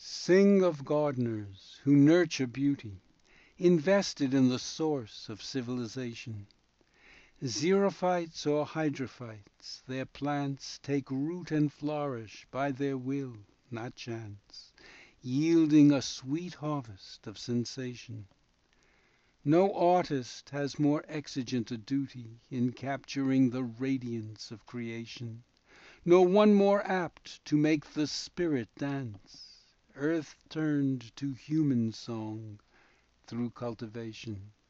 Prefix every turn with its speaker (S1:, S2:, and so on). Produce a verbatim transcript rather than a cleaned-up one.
S1: Sing of gardeners who nurture beauty, invested in the source of civilization. Xerophytes or hydrophytes, their plants take root and flourish by their will, not chance, yielding a sweet harvest of sensation. No artist has more exigent a duty in capturing the radiance of creation, nor one more apt to make the spirit dance, earth turned to human song through cultivation.